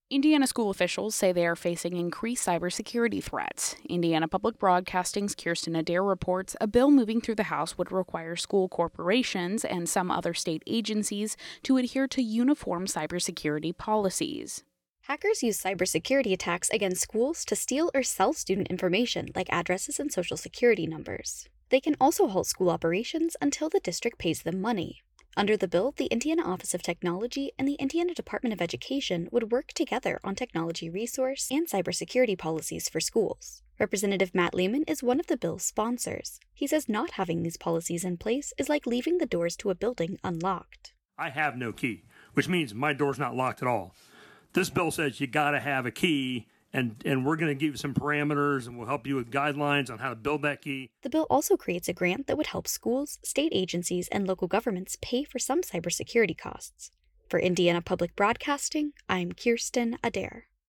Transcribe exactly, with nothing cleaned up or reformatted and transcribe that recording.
Indiana school officials say they are facing increased cybersecurity threats. Indiana Public Broadcasting's Kirsten Adair reports a bill moving through the House would require school corporations and some other state agencies to adhere to uniform cybersecurity policies. Hackers use cybersecurity attacks against schools to steal or sell student information like addresses and social security numbers. They can also halt school operations until the district pays them money. Under the bill, the Indiana Office of Technology and the Indiana Department of Education would work together on technology resource and cybersecurity policies for schools. Representative Matt Lehman is one of the bill's sponsors. He says not having these policies in place is like leaving the doors to a building unlocked. I have no key, which means my door's not locked at all. This bill says you got to have a key, and, and we're going to give you some parameters, and we'll help you with guidelines on how to build that key. The bill also creates a grant that would help schools, state agencies, and local governments pay for some cybersecurity costs. For Indiana Public Broadcasting, I'm Kirsten Adair.